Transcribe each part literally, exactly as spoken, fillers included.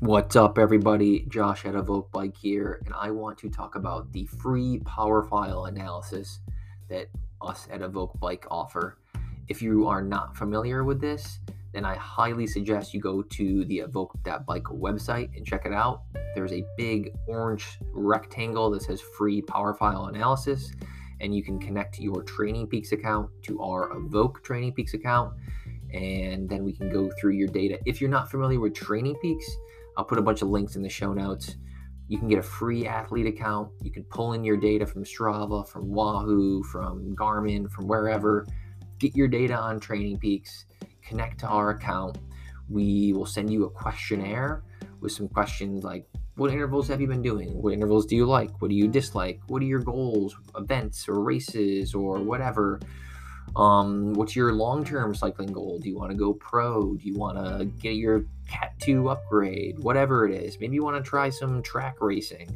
What's up, everybody? Josh at Evoke Bike here, and I want to talk about the free power file analysis that us at Evoke Bike offer. If you are not familiar with this, then I highly suggest you go to the evoke dot bike website and check it out. There's a big orange rectangle that says free power file analysis, and you can connect your Training Peaks account to our Evoke Training Peaks account, and then we can go through your data. If you're not familiar with Training Peaks, I'll put a bunch of links in the show notes. You can get a free athlete account. You can pull in your data from Strava, from Wahoo, from Garmin, from wherever. Get your data on Training Peaks. Connect to our account. We will send you a questionnaire with some questions like, what intervals have you been doing? What intervals do you like? What do you dislike? What are your goals, events or races or whatever? Um, what's your long-term cycling goal? Do you want to go pro? Do you want to get your Cat two upgrade? Whatever it is. Maybe you want to try some track racing.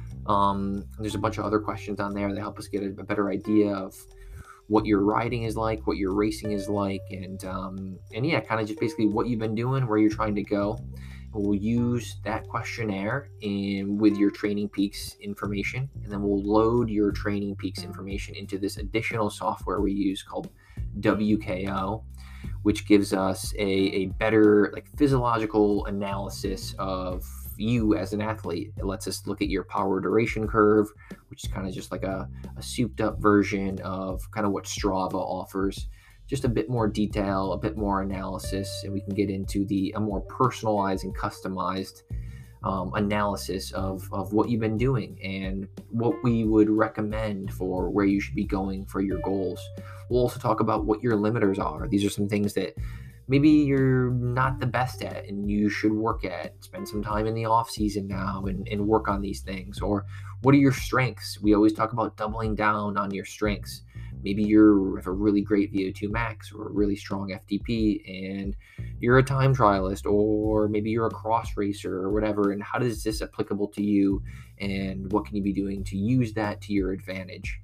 Um, there's a bunch of other questions on there that help us get a, a better idea of what your riding is like, what your racing is like, and um, and yeah, kind of just basically what you've been doing, where you're trying to go. We'll use that questionnaire in with your Training Peaks information, and then we'll load your Training Peaks information into this additional software we use called W K O, which gives us a, a better like physiological analysis of you as an athlete. It lets us look at your power duration curve, which is kind of just like a, a souped up version of kind of what Strava offers. Just a bit more detail, a bit more analysis, and we can get into the a more personalized and customized um, analysis of, of what you've been doing and what we would recommend for where you should be going for your goals. We'll also talk about what your limiters are. These are some things that maybe you're not the best at and you should work at. Spend some time in the off season now and, and work on these things. Or what are your strengths? We always talk about doubling down on your strengths. Maybe you have a really great V O two max or a really strong F T P and you're a time trialist, or maybe you're a cross racer or whatever. And how is this applicable to you? And what can you be doing to use that to your advantage?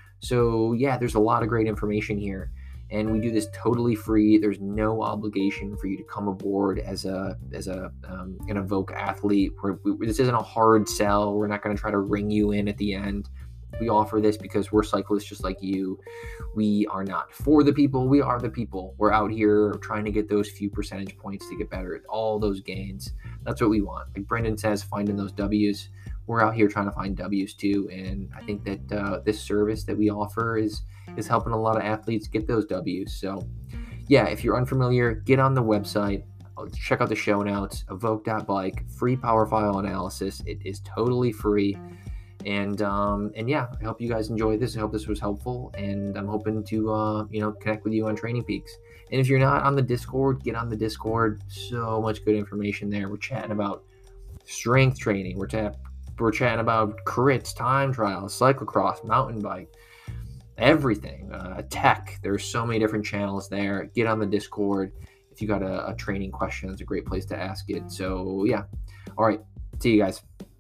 So yeah, there's a lot of great information here. And we do this totally free. There's no obligation for you to come aboard as a as a um, an Evoke athlete. We're, we, this isn't a hard sell. We're not going to try to ring you in at the end. We offer this because we're cyclists just like you. We are not for the people. We are the people. We're out here trying to get those few percentage points to get better at all those gains. That's what we want. Like Brendan says, finding those W's. We're out here trying to find W's too. And I think that uh, this service that we offer is is helping a lot of athletes get those W's. So yeah, if you're unfamiliar, get on the website. Check out the show notes, evoke dot bike, free power file analysis. It is totally free. And um, and yeah, I hope you guys enjoyed this. I hope this was helpful, and I'm hoping to uh, you know connect with you on Training Peaks. And if you're not on the Discord, get on the Discord. So much good information there. We're chatting about strength training. We're chat we're chatting about crits, time trials, cyclocross, mountain bike, everything. Uh, tech. There's so many different channels there. Get on the Discord. If you got a, a training question, it's a great place to ask it. So yeah, all right. See you guys.